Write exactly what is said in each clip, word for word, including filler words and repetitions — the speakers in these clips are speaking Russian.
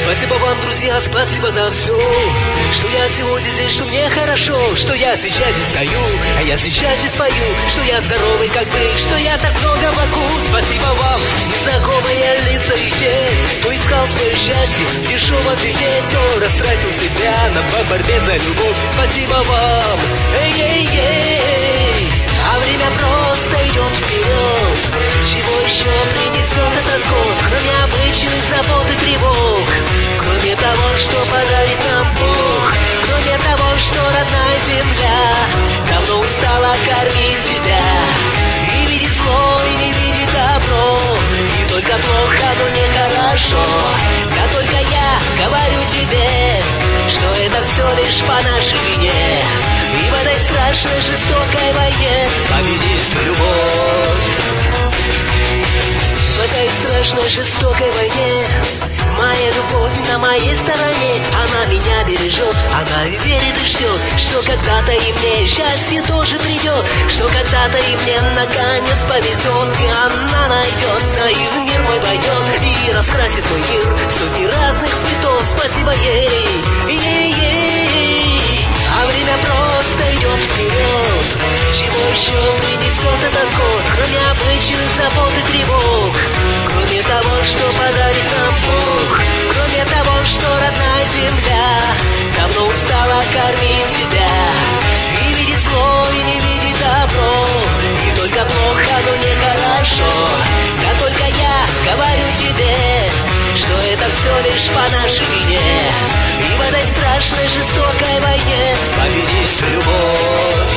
Спасибо вам, друзья, спасибо за все, что я сегодня здесь, что мне хорошо, что я сейчас здесь стою, а я сейчас здесь пою, что я здоровый как бык, что я так много могу. Спасибо вам, незнакомые лица и те, кто искал свое счастье в дешевом вине, кто растратил себя на борьбе за любовь. Спасибо вам, эй-ей-ей. А время просто идет вперед. Чего еще принесет этот год, кроме обычных забот и тревог? Кроме того, что подарит нам Бог, кроме того, что родная земля давно устала кормить тебя и видит зло, и не видит добро, и только плохо, но нехорошо. Да только я говорю тебе, что это все лишь по нашей вине, и в этой страшной жестокой войне победит любовь. В этой страшной жестокой войне моя любовь на моей стороне. Она меня бережет, она верит и ждет, что когда-то и мне счастье тоже придет, что когда-то и мне наконец повезет, и она найдется, и в мир мой войдет, и раскрасит мой мир сотни разных цветов. Спасибо ей, ей-ей. А время просто идет вперед. Чего еще принесет этот год, кроме обычных забот и тревог? Кроме того, что подарит нам Бог, кроме того, что родная земля давно устала кормить тебя и видит зло, и не видит добро, и только плохо, но нехорошо. Да только я говорю тебе, что это все лишь по нашей вине, и в этой страшной жестокой войне победит любовь.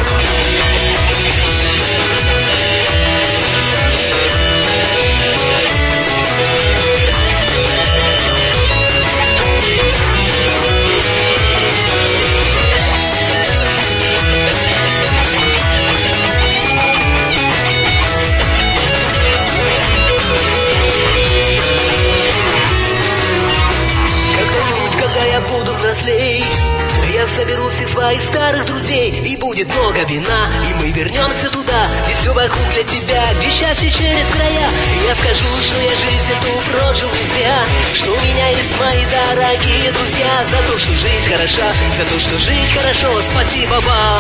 Буду взрослей, я соберу всех своих старых друзей, и будет много вина, и мы вернемся туда, где все вокруг для тебя, где счастье через края. И я скажу, что я жизнь эту прожил не зря, что у меня есть мои дорогие друзья, за то, что жизнь хороша, за то, что жить хорошо. Спасибо вам,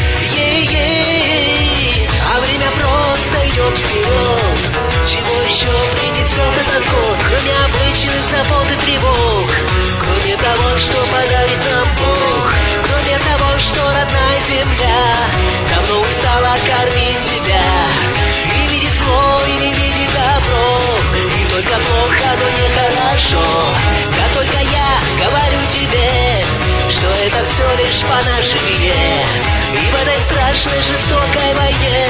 ей-ей. А время просто идет вперед. Чего еще принесет этот год, кроме обычных забот и тревог? Кроме того, что подарит нам Бог, кроме того, что родная земля давно устала кормить тебя и видит зло, и не видит добро, и только плохо, но нехорошо. Да только я говорю тебе, что это все лишь по нашей вине, и в этой страшной жестокой войне